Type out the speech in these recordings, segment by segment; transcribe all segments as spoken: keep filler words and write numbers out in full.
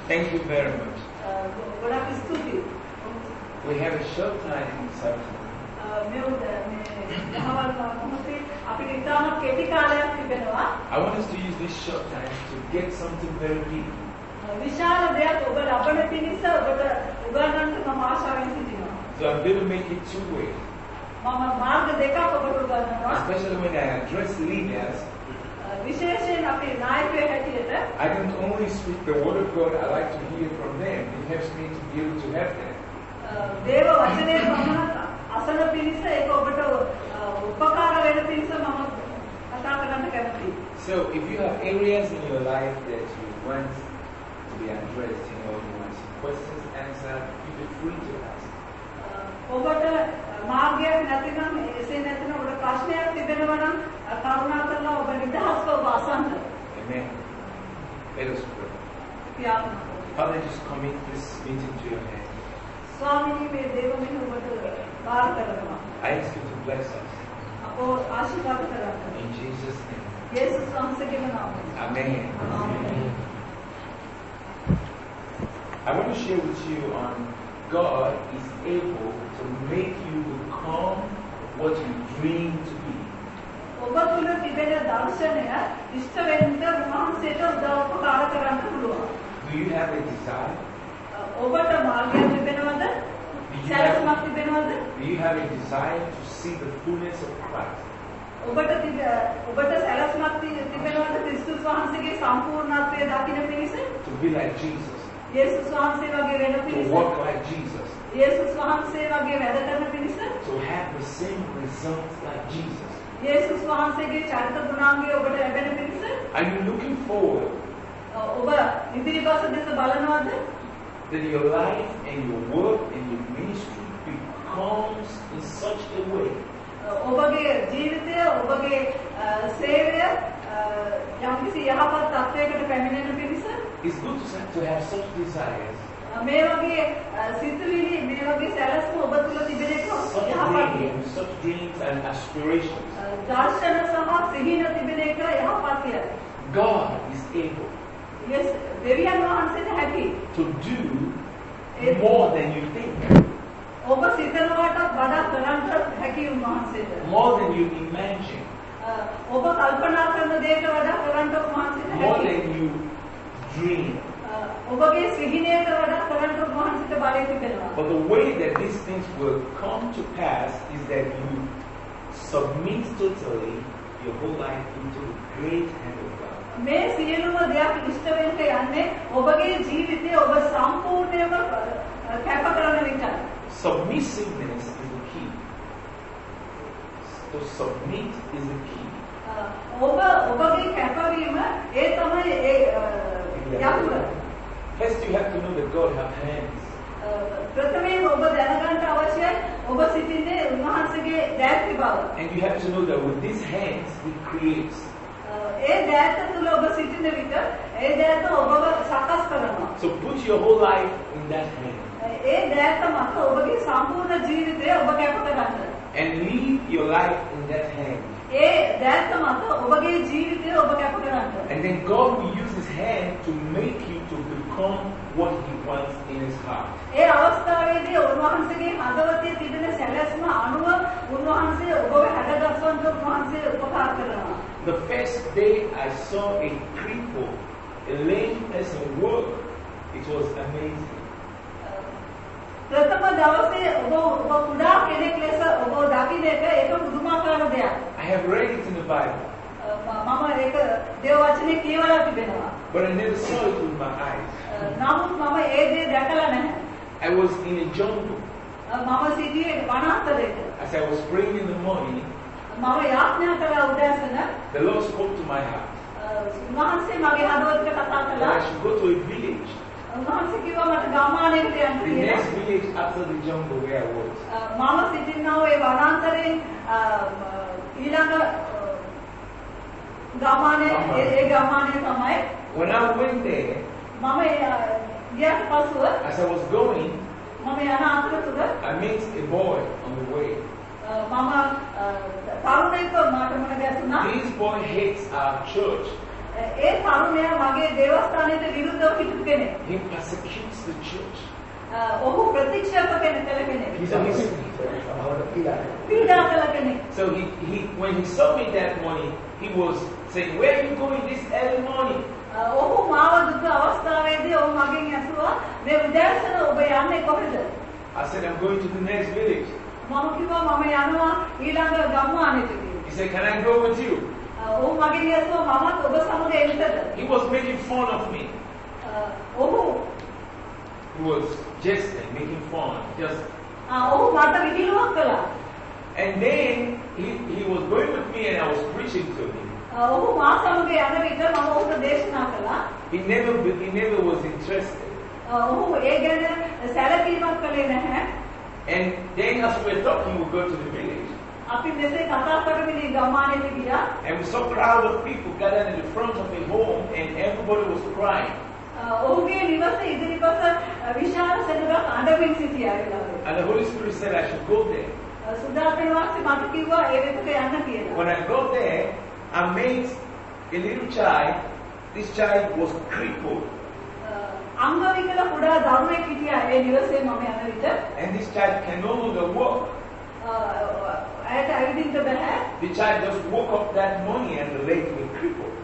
Thank you very much. We have a short time in service. I want us to use this short time to get something very deep. So I'm going to make it two ways. Especially when I address leaders, I don't only speak the word of God, I like to hear from them. It helps me to be able to help them. So if you have areas in your life that you want to be addressed, you know, you want some questions answered, you be free to ask. Amen. Let us pray. Father, just commit this meeting to your hands. I ask you to bless us. In Jesus' name. Amen. Amen. I want to share with you on God is able to make you become what you dream to be. Do you have a desire? Do you have, do you have a desire to see the fullness of Christ? To be like Jesus. To walk like Jesus. To have the same results like Jesus. Are you looking forward that your life and your work and your ministry becomes in such a way it's good to, to have such desires, such dreams, such dreams and aspirations. God is able to do more than you think, more than you imagine, more than you dream. But the way that these things will come to pass is that you submit totally your whole life into the great hand of God. Submissiveness is the key. To submit is the key. First, you have to know that God has hands. And you have to know that with these hands, He creates. So put your whole life in that hand. And live your life in that hand. And then God will use His hand to make you to become what He wants in His heart. The first day I saw a cripple, a lame person work, it was amazing. I have read it in the Bible, but I never saw it with my eyes. I was in a jungle. As I was praying in the morning, the Lord spoke to my heart that I should go to a village. The next village after the jungle where I was. When I went there, as I was going, I met a boy on the way. This boy hates our church ඒ තරුණයා මගේ දේවස්ථානයට විරුද්ධව හිටපු කෙනෙක්. He persecutes the church. ඔහු ප්‍රතික්ෂේප කෙනෙක් කළ කෙනෙක්. He's a Muslim. පීඩා කළ කෙනෙක්. So he, he, when he saw me that morning, he was saying, "Where are you going this early morning?" ඔහු මාව දුක අවස්ථාවේදී ඔහු මගෙන් ඇසුවා මේ උදෑසන ඔබ යන්නේ කොහෙද? I said, "I'm going to the next village." මම කිව්වා මම යනවා ඊළඟ ගම්මානයට කියලා. He said, "Can I go with you?" ඔහු මගෙන් ඇසුවා මමත් ඔබ සමග එන්නද? He was making fun of me. ඔහු He was just making fun, just. ඔහු මට විහිළුවක් කළා. And then he, he was going with me and I was preaching to him. ඔහු මා සමග යන විට මම ඔහුට දේශනා කළා. He never, he never was interested. ඔහු ඒ ගැන සැලකීමක් කළේ නැහැ. And then as we were talking, we go to the village. අපි මෙසේ කතා කරමින් ගම්මානයට ගියා. And we saw a crowd of people gathered in the front of the home and everybody was crying. ඔහුගේ නිවස ඉදිරිපස විශාල සෙනඟක් අඬමින් සිටියා ඒ වෙලාවේ. And the Holy Spirit said I should go there. සුදාතන වාසී මට කිව්වා ඒ වෙතට යන්න කියලා. When I got there, I met a little child. This child was crippled. අංගවිකල කුඩා දරුවෙක් හිටියා ඒ නිවසේ මම යන විට. And this child can no longer walk. ඇයට ඇවිදින්න බෑ. The child just woke up that morning and the legs were crippled.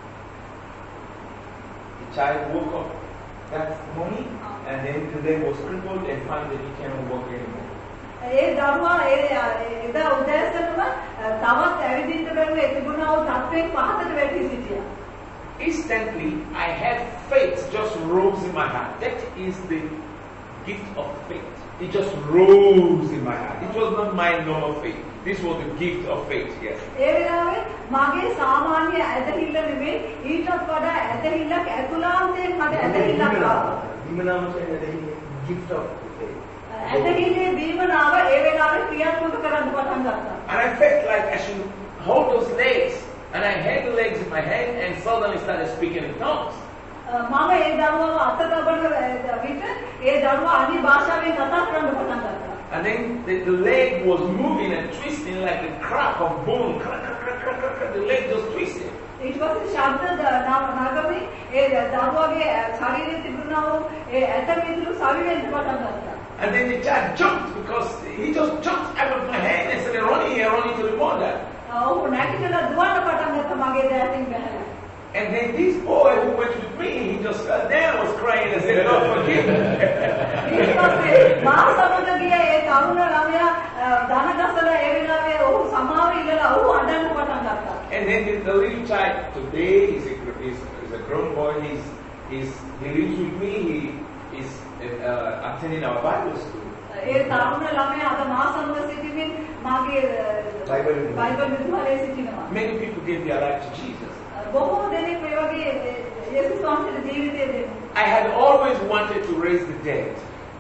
The child woke up that morning and then the leg was crippled and found that he cannot walk anymore. ඒ දරුවා ඒ එදා උදෑසනම තවත් ඇවිදින්න බැරුව තිබුණා වූ තත්ත්වයෙන් පහතට වැටී සිටියා. Instantly, I had faith just rose in my heart. That is the gift of faith. It just rose in my heart. It was not my normal faith. This was the gift of faith. Yes. ඒ වෙලාවේ මගේ සාමාන්‍ය ඇදහිල්ල නෙමෙයි ඊටත් වඩා ඇදහිල්ලක් ඇතුළාන්තයෙන් මට ඇදහිල්ලක් ආවා. දීමනාමයෙන් ඇදහිල්ල gift of faith. ඇදහිල්ලේ දීමනාව ඒ වෙලාවේ ක්‍රියාත්මක කරන්න පටන් ගත්තා. And I felt like I should hold those legs. And I had the legs in my hand and suddenly started speaking in tongues. මම ඒ දරුවව අත තබන විට ඒ දරුවා අනි භාෂාවෙන් කතා කරන්න පටන් ගත්තා. And then the, the leg was moving and twisting like a crack of bone. Crack, crack, crack, crack, crack, crack. The leg just twisted. ඊට පස්සේ ශබ්ද නාගමේ ඒ දරුවාගේ ශරීරයේ තිබුණා වූ ඒ ඇට මිදුළු සවිවෙන්න පටන් ගත්තා. And then the child jumped because he just jumped out of my hand and started running and running to the mother. ඔහු නැගිටලා දුවන්න පටන් ගත්තා මගේ දැසින් බැහැලා. And then this boy who went with me, he just fell down, was crying and said, "Lord, forgive me." ඊට පස්සේ මා සමග ගිය ඒ තරුණ ළමයා ධනගසලා ඒ වෙලාවේ ඔහු සමාව ඉල්ලලා ඔහු අඬන්න පටන් ගත්තා. And then the, the little child today is a, is, is a grown boy. He's, he's, he lives with me. He is uh, attending our Bible school. ඒ තරුණ ළමයා අද මා සමග සිටිමින් මාගේ බයිබල් විද්‍යාලයේ සිටිනවා. Many people gave their life to Jesus. බොහෝ දෙනෙක් මේ වගේ යේසුස් වහන්සේගේ ජීවිතය දෙන්න. I had always wanted to raise the dead.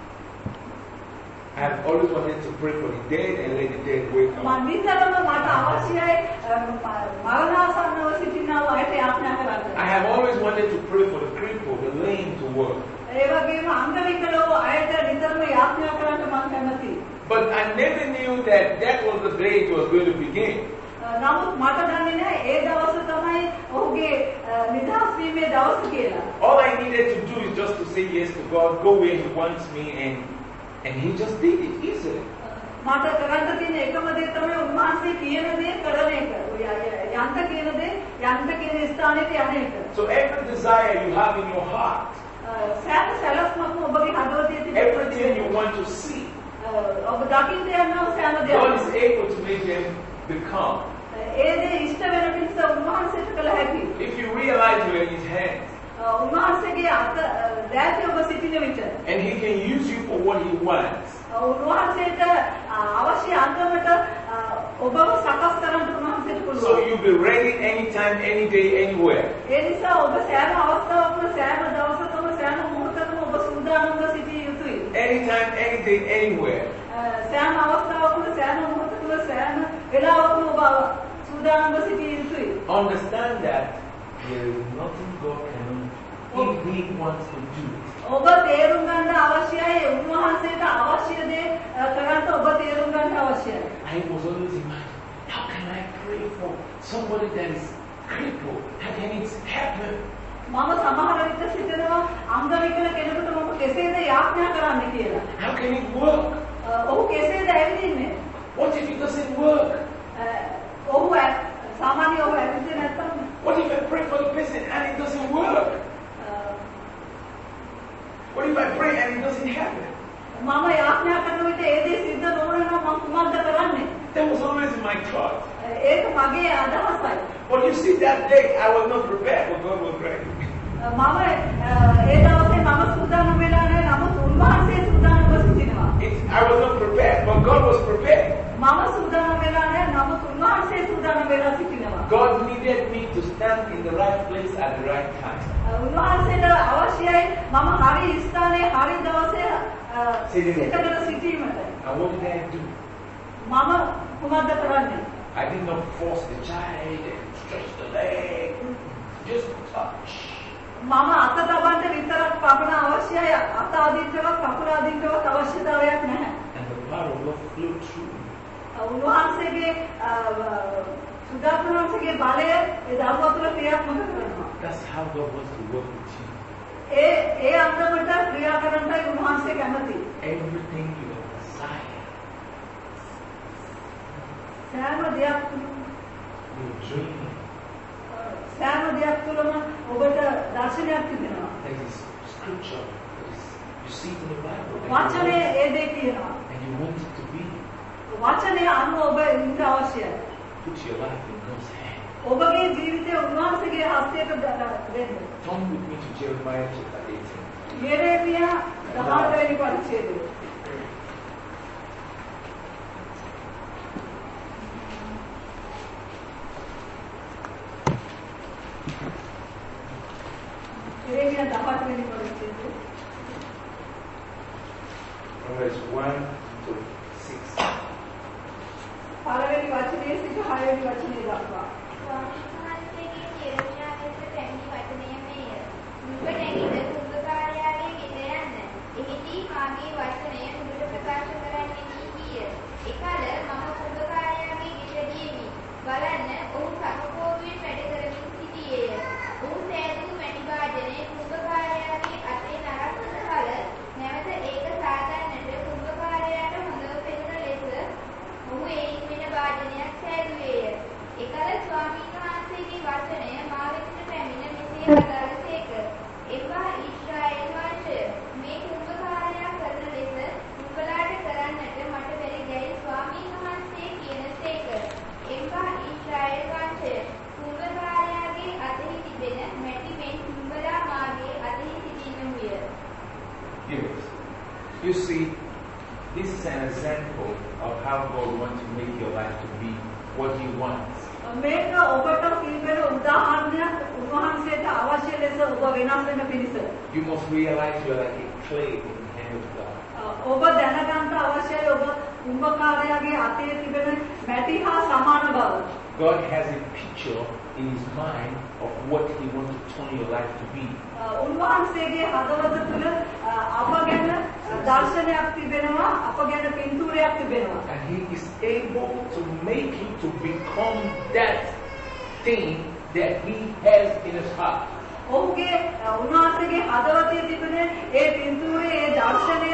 I have always wanted to pray for the dead and let the dead wake up. මම නිතරම මට අවශ්‍යයි මරණාසන්නව සිටිනා වූ අයට යාඥා කරන්න. I have always wanted to pray for the crippled, the lame to walk. ඒ වගේම අංගවිකල වූ අයට නිතරම යාඥා කරන්න මම කැමතියි. But I never knew that that was the day it was going to begin. නමුත් මට දන්නේ නැහැ ඒ දවස තමයි ඔහුගේ නිදහස් වීමේ දවස කියලා. All I needed to do is just to say yes to God, go where He wants me, and and He just did it easily. මට කරන්න තියෙන එකම දේ තමයි උන්වහන්සේ කියන දේ කරන එක. යන්ත කියන දේ යන්ත කියන ස්ථානෙට යන එක. So every desire you have in your heart, සෑම සැලැස්මක්ම ඔබගේ හදවතේ තියෙන everything you want to see, ඔබ දකින්න යනවා සෑම දෙයක්. God is able to make them become. ඒ දේ ඉෂ්ට වෙන පිණිස උන්වහන්සේට කළ හැකියි. If you realize you're in His hands, උන්වහන්සේගේ අත දැසිය ඔබ සිටින විට, and He can use you for what He wants. උන්වහන්සේට අවශ්‍ය අන්දමට ඔබව සකස් කරන්න උන්වහන්සේට පුළුවන්. So you'll be ready anytime, any day, anywhere. ඒ නිසා ඔබ සෑම අවස්ථාවකම සෑම දවසකම සෑම මොහොතකම ඔබ සූදානම්ව සිටිය යුතුයි. Anytime, any day, anywhere. සෑම අවස්ථාවකම සෑම මොහොතකම සෑම වෙලාවකම ඔබ සූදානම්ව සිටිය යුතුයි. Understand that there is nothing God cannot do if He wants to do it. ඔබ තේරුම් ගන්න අවශ්‍යයි උන්වහන්සේට අවශ්‍ය දේ කරන්න ඔබ තේරුම් ගන්න අවශ්‍යයි. I was always imagining, how can I pray for somebody that is crippled. How can it happen? මම සමහර විට සිතනවා අංග විකල කෙනෙකුට මම කෙසේද යාඥා කරන්න කියලා. How can it work? ඔහු කෙසේද ඇවිදින්නේ? What if it doesn't work? ඔහු සාමාන්‍ය ඔහු ඇවිදින්නේ නැත්නම්? What if I pray for the person and it doesn't work? What if I pray and it doesn't happen? මම යාඥා කරන විට ඒ දේ සිද්ධ නොවන නම් මම කුමක්ද කරන්නේ? That was always in my thought. ඒක මගේ අදහසයි. But you see, that day I was not prepared for God was ready. මම ඒ දවසේ මම සූදානම් වෙලා නැහැ. නමුත් උන්වහන්සේ සූදානම්ව සිටිනවා. I was not prepared, but God was prepared. මම සූදානම් වෙලා නැහැ. නමුත් උන්වහන්සේ සූදානම් වෙලා සිටිනවා. God needed me to stand in the right place at the right time. උන්වහන්සේට අවශ්‍යයි මම හරි ස්ථානයේ හරි දවසේ සිටගෙන සිටීමට. And what did I do? මම කුමක්ද කරන්නේ? I did not force the child and stretch the leg. Just touch. මම අත තබන්න විතරක් පමණ අවශ්‍යයි. අත අදින්නවත් කකුල අදින්නවත් අවශ්‍යතාවයක් නැහැ. And the power of love flowed through. උන්වහන්සේගේ සුදාත්මවන්සේගේ බලය ඒ දරුවා තුළ ක්‍රියාත්මක කරනවා. That's how God wants to work with you. ඒ ඒ අන්දමට ක්‍රියා කරන්නයි උන්වහන්සේ කැමති. Everything you desire. සෑම දෙයක් Your dream. සෑම දෙයක් තුළම ඔබට දර්ශනයක් තිබෙනවා. There is scripture. You see it in the Bible. වචනේ ඒ දේ කියනවා. And you want it to be. වචනේ අනුව ඔබ ඉන්න අවශ්‍යයි. Put your life in God's hand. ඔබගේ ජීවිතය උන්වහන්සේගේ හස්තයට දෙන්න. Turn with me to Jeremiah chapter eighteen. යෙරෙමියා දහඅට වෙනි පරිච්ඡේදය. යෙරෙමියා දහඅට වෙනි පරිච්ඡේදය. Verse one to six. පළවෙනි වචනේ සිට හයවෙනි වචනේ දක්වා. You see, this is an example of how God wants to make your life to be what He wants. මේක ඔබට පිළිවෙල උදාහරණයක් උන්වහන්සේට අවශ්‍ය ලෙස ඔබ වෙනස් වෙන පිණිස. You must realize you are like a clay in the hand of God. ඔබ දැනගන්න අවශ්‍යයි ඔබ උඹකාරයාගේ අතේ තිබෙන මැටි හා සමාන බව. God has a picture in His mind of what He wants to turn your life to be. උන්වහන්සේගේ හදවත තුළ අප ගැන දර්ශනයක් තිබෙනවා, අප ගැන පින්තූරයක් තිබෙනවා. And He is able to make you to become that thing that He has in His heart. ඔහුගේ උන්වහන්සේගේ හදවතේ තිබෙන ඒ පින්තූරේ ඒ දර්ශනය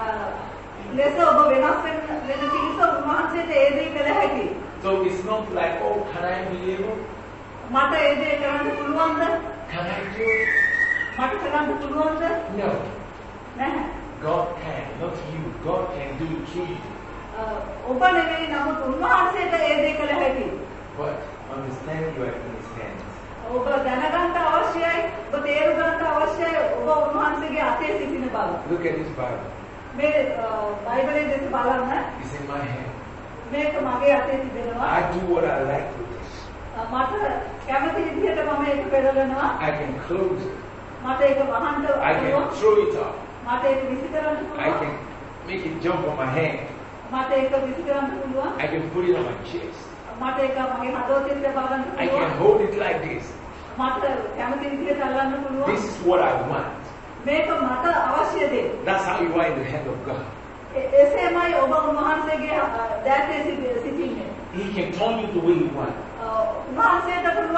ලෙස ඔබ වෙනස් වෙන පිණිස උන්වහන්සේට ඒ දේ කළ හැකියි. So it's not like, oh, can I be able? මට ඒ දේ කරන්න පුළුවන්ද? Can I do it? මට කරන්න පුළුවන්ද? No. නැහැ. God can, not you. God can do it through you. ඔබ නෙවෙයි නමුත් උන්වහන්සේට ඒ දේ කළ හැකියි. But understand you are in His hands. ඔබ දැනගන්න අවශ්‍යයි, ඔබ තේරුම් ගන්න අවශ්‍යයි ඔබ උන්වහන්සේගේ අතේ සිටින බව. Look at this Bible. මේ බයිබලයේ දෙස බලන්න. It's in my hand. මේක මගේ අතේ තිබෙනවා. I do what I like with this. මට කැමති විදිහට මම ඒක පෙරලනවා. I can close it. මට ඒක වහන්න I can throw it out. මට ඒක විසි කරන්න I පුළුවන්. can make it jump on my hand. මට ඒක විසි කරන්න පුළුවන්. I can put it on my chest. මට ඒක මගේ හදවතේ තබා ගන්න I can පුළුවන්. hold it like this. මට කැමති විදිහට අල්ලන්න පුළුවන්. This is what I want. මේක මට අවශ්‍ය දේ. That's how you are in the hand of God. එසේමයි ඔබ උන්වහන්සේගේ දැත්තේ සිටින්නේ. He can turn you the way you want. උන්වහන්සේට පුළුවන්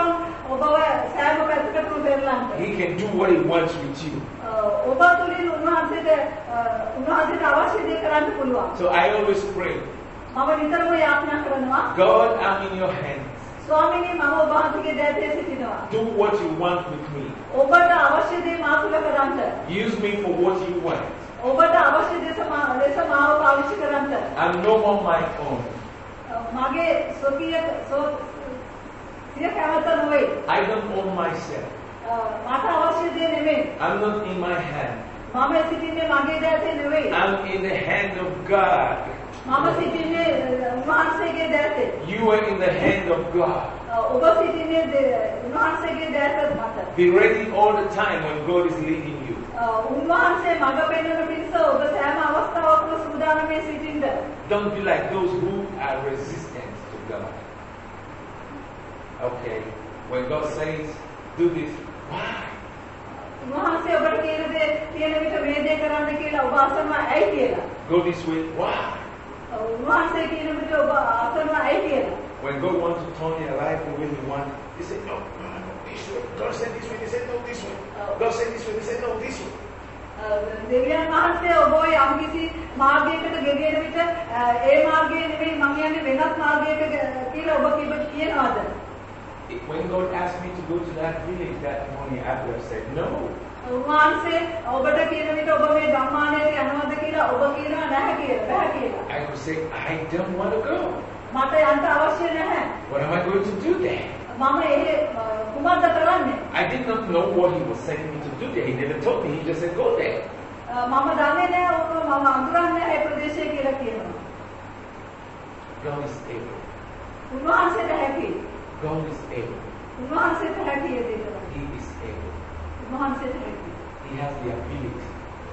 ඔබව සෑම පැත්තකටම පෙරලන්න. He can do what he wants with you. ඔබ තුලින් උන්වහන්සේට උන්වහන්සේට අවශ්‍ය දේ කරන්න පුළුවන්. So I always pray, මම නිතරම යාඥා කරනවා. God, I'm in your hands. ස්වාමීනි මම ඔබ වහන්සේගේ දැතේ සිටිනවා. Do what you want with me. ඔබට අවශ්‍ය දේ මා තුල කරන්න. Use me for what you want. ඔබට අවශ්‍ය දේ ලෙස මාව පාවිච්චි කරන්න. I'm no more my own. මගේ ස්වකීය සිය කැමැත්ත නොවේ. I don't own myself. මට අවශ්‍ය දේ නෙමෙයි. I'm not in my hand. මම සිටින්නේ මගේ දැතේ නෙවෙයි. I'm in the hand of God. මම සිටින්නේ උන්වහන්සේගේ දැතේ. You are in the hand of God. ඔබ සිටින්නේ උන්වහන්සේගේ දැත මත. Be ready all the time when God is leading you. උන්වහන්සේ මඟ පෙන්වන පිණිස ඔබ සෑම අවස්ථාවකම සූදානම්ව සිටින්න. Don't be like those who are resistant to God. Okay, when God says, do this, why? උන්වහන්සේ ඔබට කියන දේ කියන විට මේ දේ කරන්න කියලා ඔබ අසනවා ඇයි කියලා. Go this way, why? උන්වහන්සේ කියන විට ඔබ අසනවා ඇයි කියලා. When God wants to turn your life the way He wants, He said, no, no, no, this way. God said this way, He said, no, this way. God said this way, He said, no, this way. දෙවියන් වහන්සේ ඔබ යම්කිසි මාර්ගයකට ගෙනියන විට ඒ මාර්ගය නෙමෙයි මම යන්නේ වෙනත් මාර්ගයකට කියලා ඔබ කියනවාද? When God asked me to go to that village that morning, I would have said no. උන්වහන්සේ ඔබට කියන විට ඔබ මේ ධම්මානයට යනවද කියලා ඔබ කියනවා නැහැ කියලා බෑ කියලා. I could say, I don't want to go. මට යන්න අවශ්‍ය නැහැ. What am I going to do there? මම ඒ කුමක්ද කරන්නේ? I did not know what He was sending me to do there. He never told me. He just said, go there. මම දන්නේ නැහැ ඔබ මම අඳුරන්නේ ඒ ප්‍රදේශය කියලා කියනවා. God is able. උන්වහන්සේට හැකියි. God is able. උන්වහන්සේට හැකියි ඒ දේ කරන්න. He is able. උන්වහන්සේට හැකියි. He has the ability.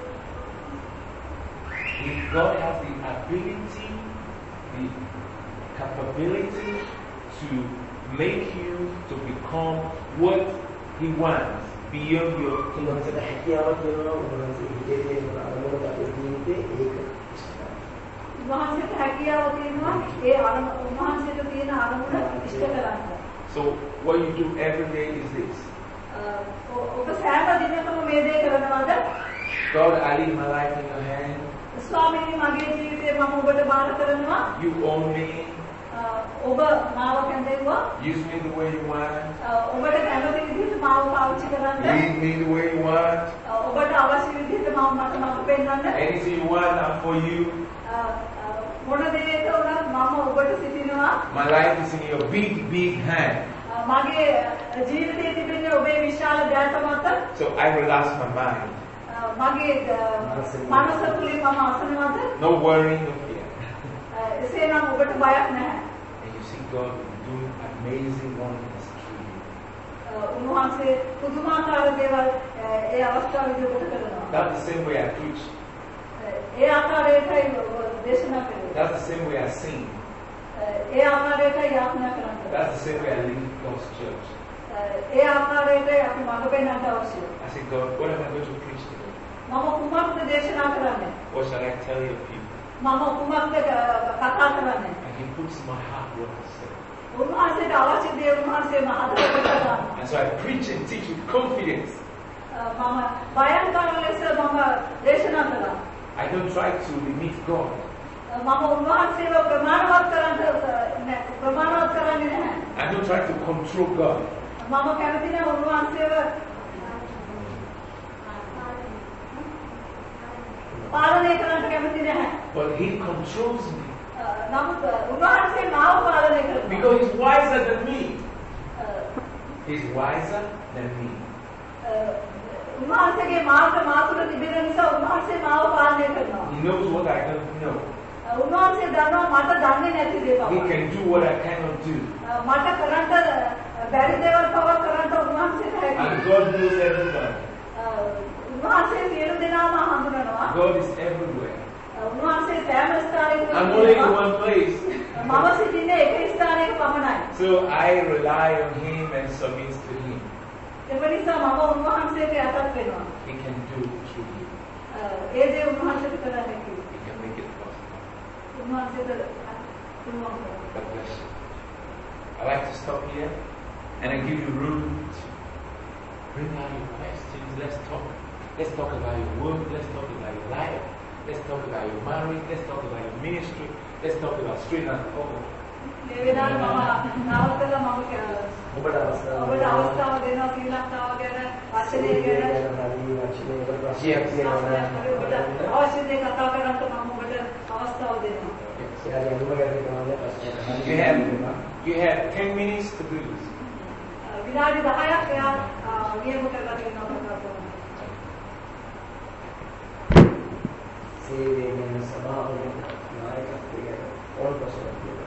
He, God has the ability, the capability to make you to become what He wants beyond your උන්වහන්සේට හැකියාව තියෙනවා උන්වහන්සේ හිතේ තියෙන අරමුණක් අපේ ජීවිතේ ඒක උන්වහන්සේට හැකියාව තියෙනවා ඒ උන්වහන්සේට තියෙන අරමුණ ඉෂ්ට කරන්න. So what you do every day is this. ඔබ සෑම දිනකම මේ දේ කරනවාද? God, I leave my life in your hand. ස්වාමීනි මගේ ජීවිතේ මම ඔබට බාර කරනවා. You own me. ඔබ මාව කැඳෙවුවා. Use me the way you want. ඔබට කැමති විදිහට මාව පාවිච්චි කරන්න. Lead me the way you want. ඔබට අවශ්‍ය විදිහට මාව මට මඟ පෙන්වන්න. Anything you want, I'm for you. මොන දෙයක වුණත් මම ඔබට සිටිනවා. My life is in your big, big hand. මගේ ජීවිතයේ තිබෙන ඔබේ විශාල දැත මත. So I relax my mind. මගේ මනස තුලින් මම අසනවාද? No worrying, no fear. එසේනම් ඔබට බයක් නැහැ. And you see God doing amazing wonders through you. උන්වහන්සේ පුදුමාකාර දේවල් ඒ අවස්ථාවේදී ඔබට කරනවා. That's the same way I preach. ඒ ආකාරයටයි දේශනා කරන්නේ. That's the same way I sing. ඒ ආකාරයටයි යාඥා කරන්නේ. That's the same way I lead God's church. ඒ ආකාරයටයි අපි මඟ පෙන්වන්නට අවශ්‍යයි. I say, God, what am I going to preach today? මම කුමක්ද දේශනා කරන්නේ? What shall I tell your people? මම කුමක්ද කතා කරන්නේ? And He puts in my heart what to say. උන්වහන්සේට අවශ්‍ය දේ උන්වහන්සේ මහතට කරනවා. And so I preach and teach with confidence. මම බයංකාර ලෙස මම දේශනා කළා. I don't try to limit God. මම උන්වහන්සේව ප්‍රමාණවත් කරන්න ප්‍රමාණවත් කරන්නේ නැහැ. I don't try to control God. මම කැමති නැහැ උන්වහන්සේව පාලනය කරන්න කැමති නැහැ. But He controls me. නමුත් උන්වහන්සේ මාව පාලනය කරනවා. Because He's wiser than me. He's wiser than me. උන්වහන්සේගේ මාර්ග මා තුළ තිබෙන නිසා උන්වහන්සේ මාව පාලනය කරනවා. He knows what I don't know. උන්වහන්සේ දන්නවා මට දන්නේ නැති දේවල්. He can do what I cannot do. මට කරන්න බැරි දේවල් පවා කරන්න උන්වහන්සේට හැකියි. And God knows everybody. උන්වහන්සේ සියලු දෙනාම හඳුනනවා. God is everywhere. උන්වහන්සේ සෑම ස්ථානයකම I'm only in one place. මම සිටින්නේ එක ස්ථානයක පමණයි. So I rely on Him and submit to Him. ඒ නිසා මම උන්වහන්සේට යටත් වෙනවා. He can do it through you. ඒ දේ උන්වහන්සේට කරන්න හැකියි. He can make it possible. උන්වහන්සේට පුළුවන්. God bless you. I like to stop here. and I give you room to bring out your questions. Let's talk. Let's talk about your work. Let's talk about your life. Let's talk about your marriage. Let's talk about your ministry. Let's talk about straight and forward. ඔබට අවස්ථාව ඔබට අවස්ථාව දෙනවා සීල රක්ෂාව ගැන වචනය ගැන හරි වචනය වල ප්‍රශ්නයක් තියෙනවා අවශ්‍ය දේ කතා කරන්න මම ඔබට අවස්ථාව දෙනවා. එයාගේ අනුව ගැන තමයි ප්‍රශ්නයක්. You have, you have ten minutes to do this. විනාඩි දහයක් එයා නියම කරලා තියෙනවා කතා කරන්න. සේවයේ වෙන සභාවේ නායකත්වයේ ඕල් ප්‍රශ්නයක් තියෙනවා.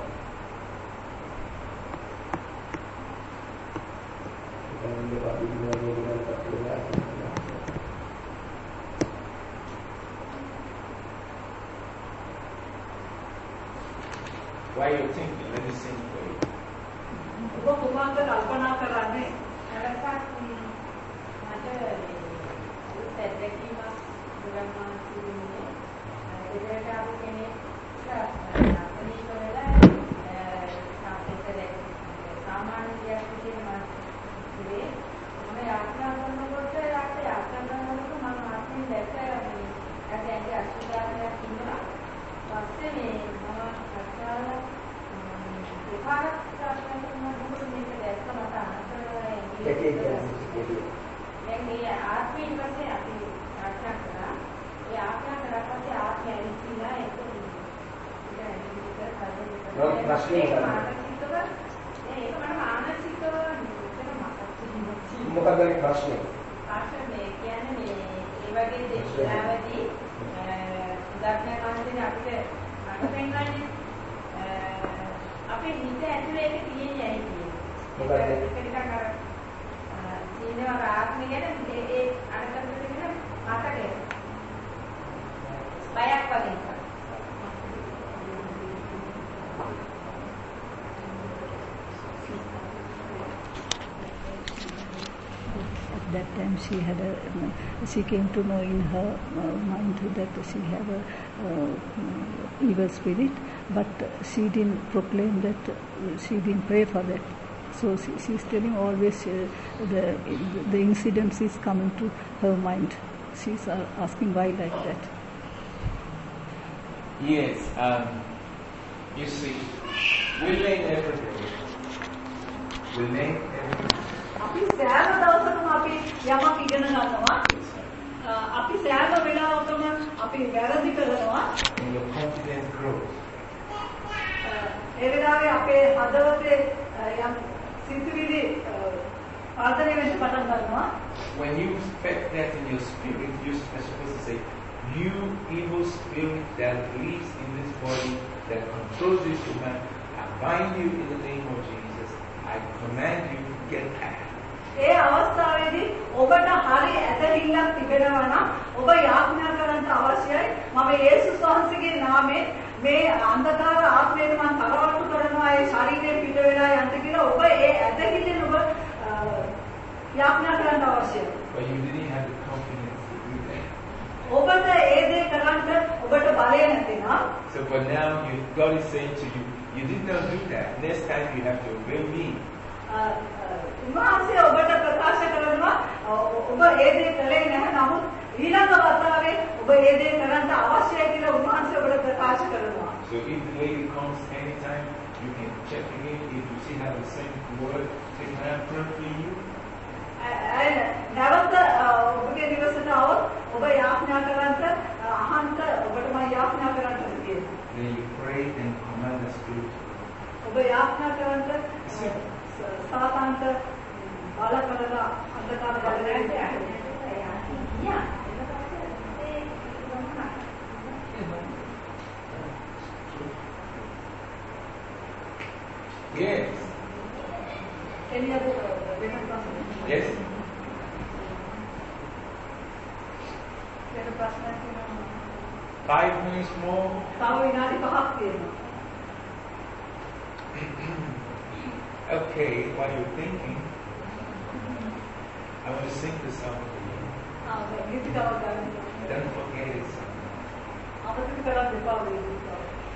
Why are you thinking? Let me sing for you. ඔබ කුමාරට කල්පනා කරන්නේ නැවතත් මට සැදැකීමක් දුරන්නා සිදුන්නේ එදට ආපු කෙනෙක් අපිට වෙලා සාපේක්ෂව සාමාන්‍ය දෙයක් විදිහට මම ඉතින් මම යාත්‍රා කරනකොට යාත්‍රා යාත්‍රා කරනකොට මම ආත්මෙන් දැක්ක මේ ඇගේ අසුදානයක් ඉන්නවා පස්සේ මේ මම අත්කාර විපාක කරනකොට මේක දැක්ක මට අනතරේ දැන් මේ ආත්මය ඉපස්සේ අපි යාත්‍රා කරා ඒ යාත්‍රා කරලා පස්සේ ආත්මය ඇවිත්ලා ඒක ඒක ප්‍රශ්නේ මානසිකව ඒක මම මානසිකව මොකක්ද මේ ප්‍රශ්නේ? ප්‍රශ්නේ කියන්නේ මේ ඒ වගේ දේශනාවදී උදාහරණයක් වශයෙන් අපිට අනුපෙන්නන්නේ අපේ හිත ඇතුලේ ඒක තියෙන්නේ ඇයි කියන්නේ. මොකක්ද? ඒක නිකන් අර සීනව ආත්මය ගැන ඒ ඒ අරකට දෙන මතකය. බයක් වගේ. That time she had a, she came to know in her uh, mind that she had a uh, evil spirit, but she didn't proclaim that, uh, she didn't pray for that. So she, she's telling always uh, the the incidents is coming to her mind. She's uh, asking why like that. Yes, um, you see, we learn every day. We learn every day. අපි සෑම දවසකම අපි යමක් ඉගෙන ගන්නවා. අපි සෑම වෙලාවකම අපි වැරදි කරනවා. And your confidence grows. ඒ වෙලාවේ අපේ හදවතේ යම් සිතුවිලි පාදනය වෙන්න පටන් ගන්නවා. When you expect that in your spirit, you're supposed to say, you evil spirit that lives in this body, that controls this human, I bind you in the name of Jesus. I command you to get out. ඒ අවස්ථාවේදී ඔබට හරි ඇදහිල්ලක් තිබෙනවා නම් ඔබ යාඥා කරන්න අවශ්‍යයි. මම යේසුස් වහන්සේගේ නාමයෙන් මේ අන්ධකාර ආත්මයෙන් මම තරවටු කරනවා ඒ ශරීරයෙන් පිට වෙලා යන්න කියලා ඔබ ඒ ඇදහිල්ලෙන් ඔබ යාඥා කරන්න අවශ්‍යයි. But you didn't have the confidence to do that. ඔබට ඒ දේ කරන්න ඔබට බලය නැතිනම් So for now, you, God is saying to you, you did not do that. Next time you have to obey me. උන්වහන්සේ ඔබට ප්‍රකාශ කරනවා ඔබ ඒ දේ කළේ නැහැ නමුත් ඊළඟ වතාවේ ඔබ ඒ දේ කරන්න අවශ්‍යයි කියලා උන්වහන්සේ ඔබට ප්‍රකාශ කරනවා. So if the lady comes anytime, you can check again if you see how the same word is happening for you. නැවත ඔබගේ දිවසට આવොත් ඔබ යාඥා කරන්න අහන්ත ඔබට මම යාඥා කරන්න කියනවා. Then you pray and command the spirit. ඔබ යාඥා කරන්න සාතාන්ත බල කරලා අන්ධකාර බලයෙන් යා Yes. Any other better person? Yes. Better person? Five minutes more. තව විනාඩි පහක් තියෙනවා. Okay, while you're thinking, I want to sing the song for you. ආ ගීත ගාව ගන්න. Don't forget it. අපිට කරන්න එපා වෙයි.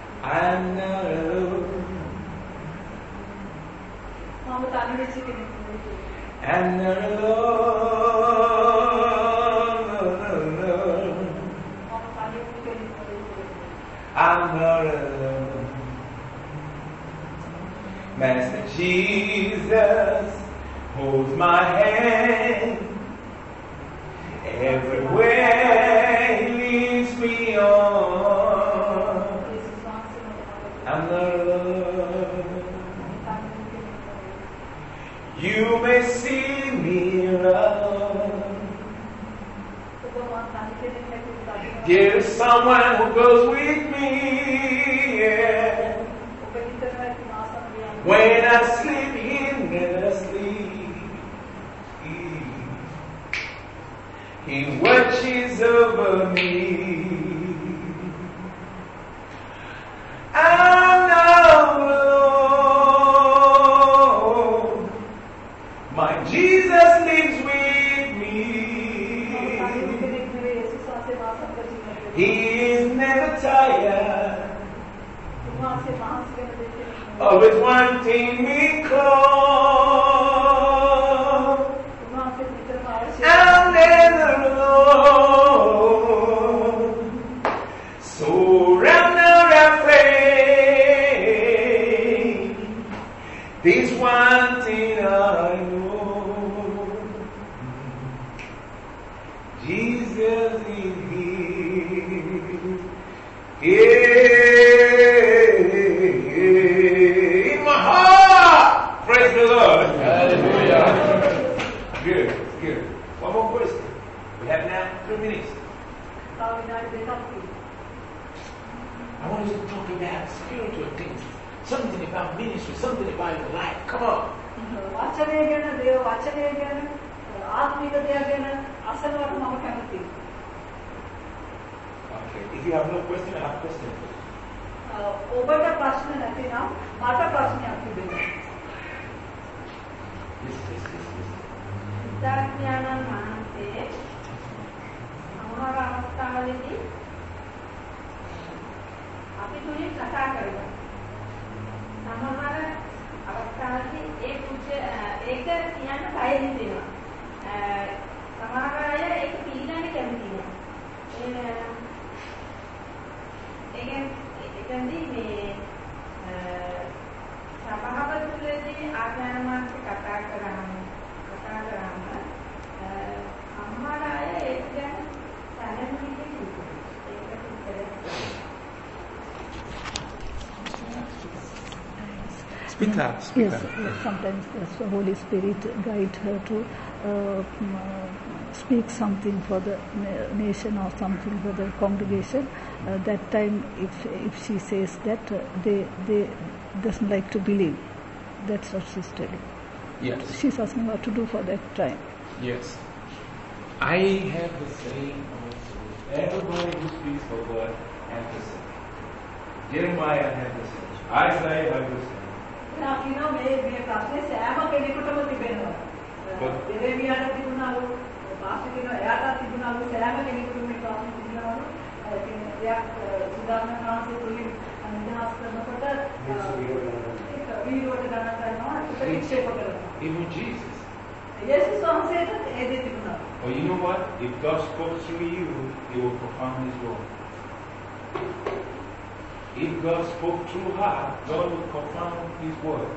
I'm not alone. මම තනි වෙච්ච කෙනෙක් නෙවෙයි. I'm not alone. I'm not alone. Master Jesus holds my hand. Everywhere He leads me on. I'm not alone. You may see me alone. There's someone who goes with me. Yeah. When I sleep, He never sleeps. He watches over me. I'm not alone. My Jesus lives with me. He is never tired, always wanting me close. I'm never alone. So I'm not afraid. This one thing I know. Jesus is here. In my heart. Praise the Lord. Hallelujah. Good, good. One more question. We have now three minutes. I want you to talk about spiritual things. Something about ministry, something about your life. Come on. Okay, if you have no question, I have a question for you. Yes, yes, yes, yes. සිද්ධාර්ථයන්න් වහන්සේ සමහර අවස්ථාවලදී අපි තුලින් කතා කරනවා. සමහර අවස්ථාවලදී ඒ කුජ ඒක කියන්න බය හිතෙනවා. සමහර අය ඒක පිළිගන්න කැමති නෑ. ඒ එතෙන්දී මේ සභාවතුලදී ආඥානමාන්ත කතා කරාම කතා කරාම සමහර අය ඒක ගැන දැනෙන්නේ නැහැ. ඒකට Speak up, speak yes, up. sometimes the Holy Spirit guide her to uh, speak something for the nation or something for the congregation. Uh, that time, if if she says that, uh, they they doesn't like to believe. That's what she's telling. Yes. She's asking what to do for that time. Yes. I have the same also. Everybody who speaks the word has the same. Jeremiah had the same. Isaiah had the same. Even Jesus. Well, you know what? If God spoke through you, He will perform His word. If God spoke through her, God will perform His word.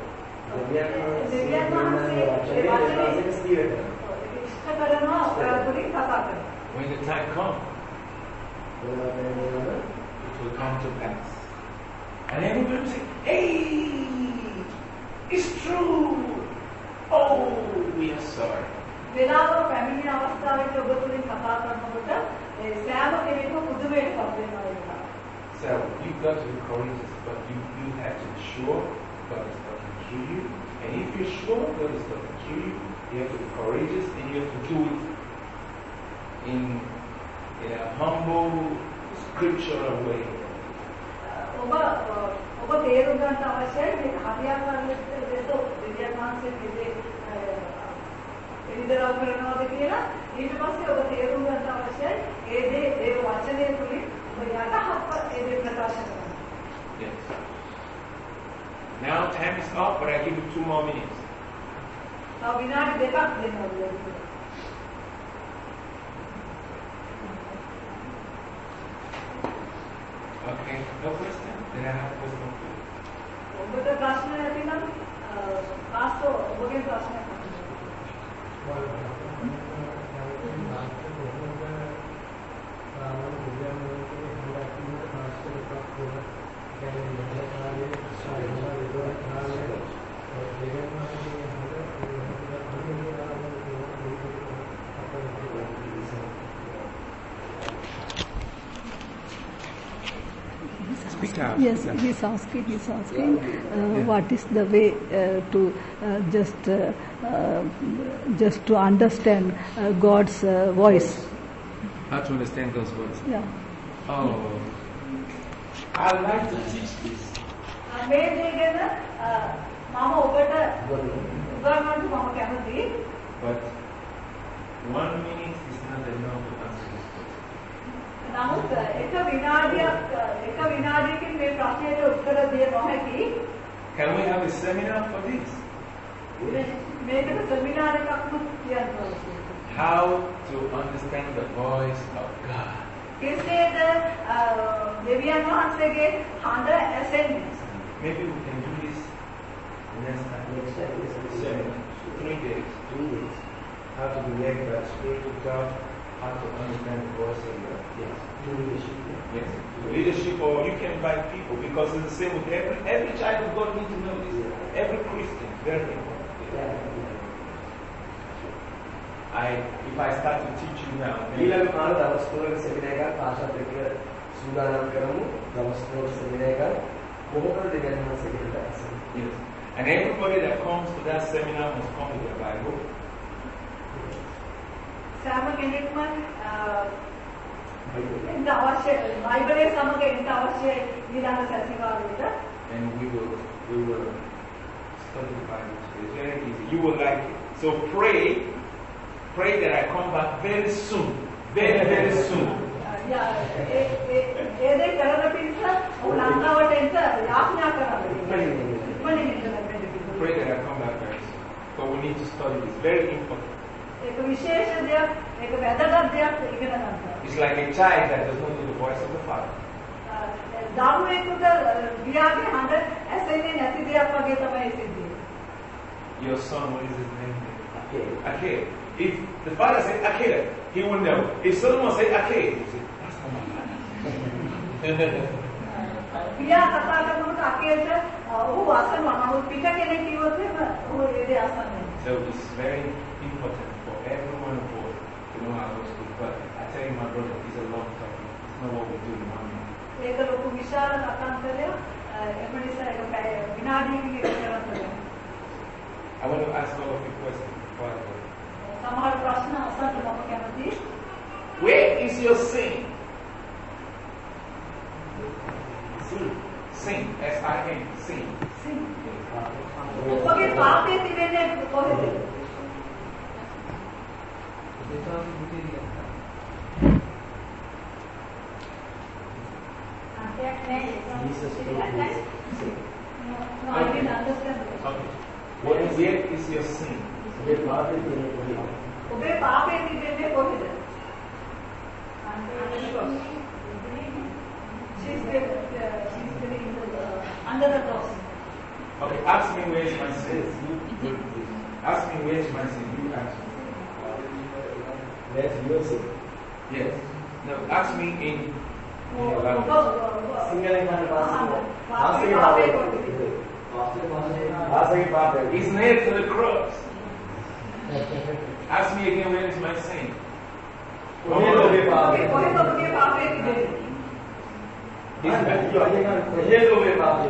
When the time comes, it will come to pass. And everybody will say, hey, it's true. Oh, we are sorry. So you've got to be courageous, but you, you have to be sure God is talking through you. And if you're sure God is talking through you, you have to be courageous and you have to do it in, in a humble, scriptural way. ඔබ තේරුම් ගන්න අවශ්‍යයි මේ හරියාකාරව දෙතෝ දෙවියන් වහන්සේ මේ එළිදරව් කරනවාද කියලා ඊට පස්සේ ඔබ තේරුම් ගන්න අවශ්‍යයි ඒ දේ ඒ වචනය තුලින් ඔබ යටහත් ඒ දේ ප්‍රකාශ කරනවා. Yes. Now time is up, but I give you two more minutes. තව විනාඩි දෙකක් දෙනවා. Okay, no question? Then I have a question for you. ඔබට ප්‍රශ්න නැතිනම් පාස්ටර් ඔබගේ ප්‍රශ්නයක් Speak out. Yes, he's asking, he's asking uh, Yeah. what is the way uh, to uh, just uh, uh, just to understand uh, God's uh, voice. How to understand God's words? Yeah. Oh, I like to teach this. මේ දේ ගැන මම ඔබට උගන්වන්න මම කැමතියි. But one minute is not enough to answer this question. නමුත් එක විනාඩියක් එක විනාඩියකින් මේ ප්‍රශ්නයට උත්තර දෙන්න නොහැකි. Can we have a seminar for this? මේකට සෙමිනාර් එකක් කියන්න ඕනේ. How to understand the voice of God. කෙසේද දෙවියන් වහන්සේගේ හඬ ඇසෙන්නේ? Maybe we can do this next time. Next time is Seminar. Three days. three days. How to relate the Spirit of God. How to understand the voice of God. Yes. To leadership. Yes. Leadership, or you can invite people, because it's the same with every every child of God needs to know this. Every Christian, very important. I, if I start to teach you now, ඊළඟ කාල දවස් තුනක සෙමිනාර් එකක් පාසල් දෙක සූදානම් කරමු. දවස් තුනක සෙමිනාර් එකක් කොහොමද දෙවියන් වහන්සේගෙන් දැක්සන්නේ? yes. And everybody that comes to that seminar must come with their Bible. සෑම කෙනෙක්ම එන්න අවශ්‍ය බයිබලයේ සමග එන්න අවශ්‍යයි ඊළඟ සැසිවාරයට. And we will we will study the Bible today. It's very easy. You will like it. So pray, pray that I come back very soon. Very, very soon. යා ඒ ඒ ඒ දේ කරන පිටස ලංකාවට එන්න යාඥා කරනවා. Pray that I come back very soon. But we need to study this. Very important. ඒක විශේෂ දෙයක්, ඒක වැදගත් දෙයක් ඉගෙන ගන්න. It's like a child that does not know the voice of the father. දරුවෙකුට පියාගේ හඬ ඇසෙන්නේ නැති දෙයක් වගේ තමයි සිද්ධිය. Your son, what is his name? Okay. Akil. If the father said Akil, he will know. If someone say Akil, he say, that's not my father. පියා කතා කරනකොට අකේට ඔහු අසනවා. නමුත් පිට කෙනෙක් කිව්වොත් එහෙම ඔහු ඒ දේ අසන්නේ. So it's very important for everyone of us to know how to speak. But I tell you, my brother, it's a long topic. It's not what we do in one minute. ඒක ලොකු විශාල කතාන්තරයක්. එම නිසා ඒක විනාඩියකින් ඉවර කරන්න බෑ. I want to ask all of you questions before I go. සමහර ප්‍රශ්න අසන්න මම කැමතියි. Where is your sin? Sin. Sin. S I N. Sin. ඔබගේ පාපය තිබෙන්නේ කොහෙද? Jesus Christ. No, I didn't understand. Okay. Where, where is your sin? ඔබේ පාපේ තියෙන කොහේ? ඔබේ පාපය තිබෙන්නේ කොහෙද? She's been, uh, she's been in the, uh, under the cross. Okay, ask me where is my sin. Ask me where is my sin. You ask me. Where's your sin? Yes. No, ask me in, in your language. සිංහලෙන් ගන්න පාසල්. පාපේ පාපේ කොහෙද? පාසලේ පාපේ. It's nailed to the cross. Ask me again where is my sin. කොහෙද ඔබේ පාපේ? කොහෙද ඔබගේ පාපය තිබෙන්නේ? කොහෙද ඔබේ පාපේ?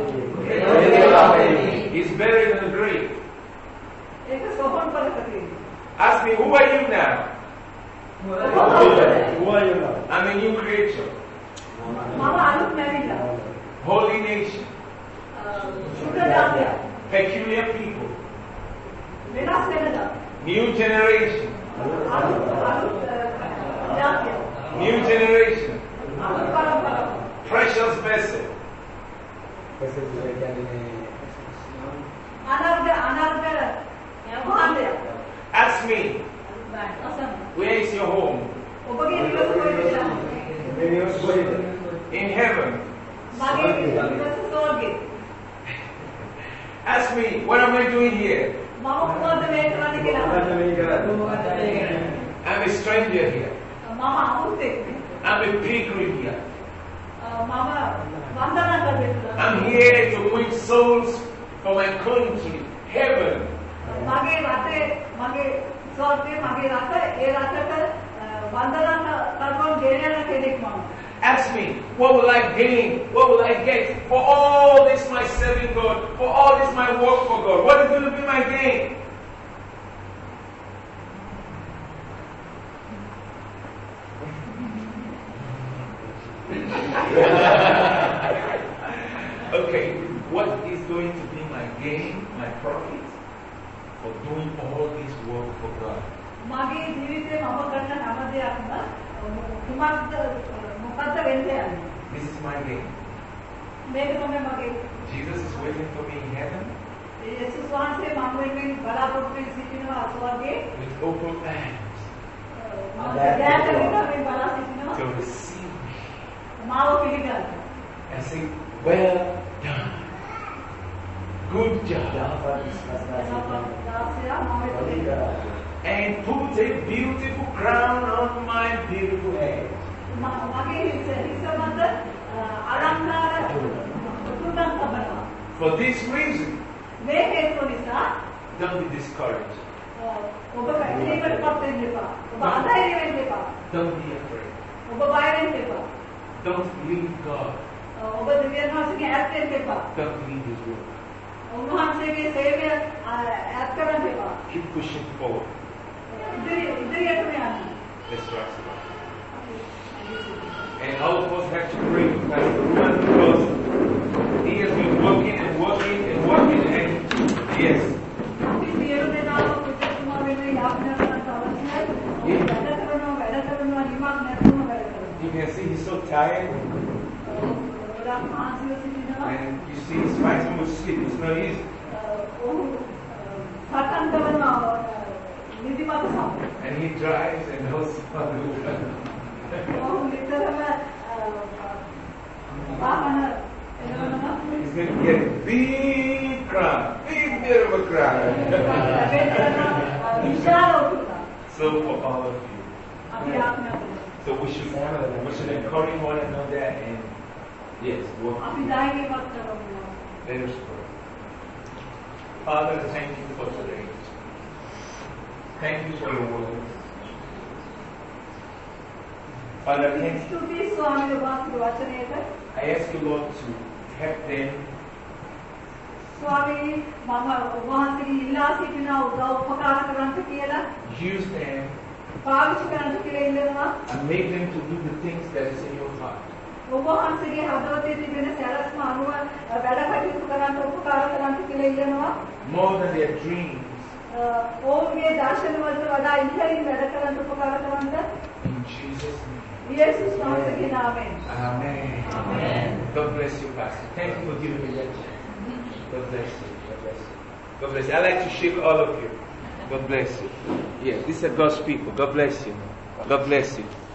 It's buried in the grave. ඒක සෝහන් පලක තියෙන්නේ. Ask me, who are you now? Who are you now? I'm a new creature. මම අලුත් නැවිලා. Holy nation. සුද්ධ ජාතිය. Peculiar people. වෙනස් වෙනදා. New generation. අලුත් අලුත් ජාතිය. New generation. අලුත් පරම්පරාව. Precious vessel. අනර්ග අනර්ග යමහාන්දයක්. In heaven. මගේ නිවස ස්වර්ගේ. Ask me, what am I doing here? මම මොකද මේ කරන්නේ කියලා. I'm a stranger here. මම අමුතෙක්. I'm a pilgrim here. මම වන්දනා කරනවා. I'm here to win souls for my country, heaven. මගේ රටේ මගේ ස්වර්ගයේ මගේ රට ඒ රටට වන්දනා කරපම් ගෙන යන කෙනෙක් මම. Ask me, what will I gain? What will I get for all this my serving God, for all this my work for God? What is going to be my gain? Okay, what is going to be my gain, my profit for doing all this work for God? මගේ ජීවිතේ මම කරන හැම දෙයක්ම කුමක්ද මොකද්ද වෙන්නේ යන්නේ? This is my gain. මේක තමයි මගේ. Jesus is waiting for me in heaven. යේසුස් වහන්සේ මම වෙනුවෙන් බලාපොරොත්තු වෙ සිටිනවා ස්වර්ගයේ. With open hands මම දැක්ක විතරේ බලා සිටිනවා. to receive me මාව පිළිගන්න. and say, well done. Good job. And put a beautiful crown on my beautiful head. මගේ හිතමද අලංකාර තුනක් තබනවා. For this reason, මේ හේතුව නිසා don't be discouraged. ඔබ පැහැදිලිවටපත් වෙන්න එපා. ඔබ අධෛර්ය වෙන්න එපා. Don't be afraid. ඔබ බය වෙන්න එපා. Don't leave God. ඔබ දෙවියන් වහන්සේගේ ඈත් වෙන්න එපා. Don't leave His word. උන්වහන්සේගේ සේවය ඈත් කරන්න එපා. Keep pushing forward. ඉදිරි ඉදිරියටම යන්න. Let's rise up. And all of us have to pray with Pastor Ruben because he has been working and working and working and yes. අපි සියලු දෙනාම පුදුමා වෙන යාඥා කරන අවශ්‍යයි. වැඩ කරනවා වැඩ කරනවා නිමක් නැතුව වැඩ කරනවා. You can see he's so tired. And you see he's fighting with sleep. It's not easy. And he drives and knows how to do it. He's going to get a big crown, big bit of a crown. So for all of you. So we should, we should encourage one another and yes, work. Let us pray. Father, thank you for today. Thank you for your word. Father, thank you. I ask you, Lord, to help them. Use them and make them to do the things that is in your heart. More than their dreams. In Jesus' name. Amen. Amen. God bless you, Pastor. Thank you for giving me lecture. God bless you. God bless you. God bless you. I like to shake all of you. God bless you. Yes, these are God's people. God bless you. God bless you.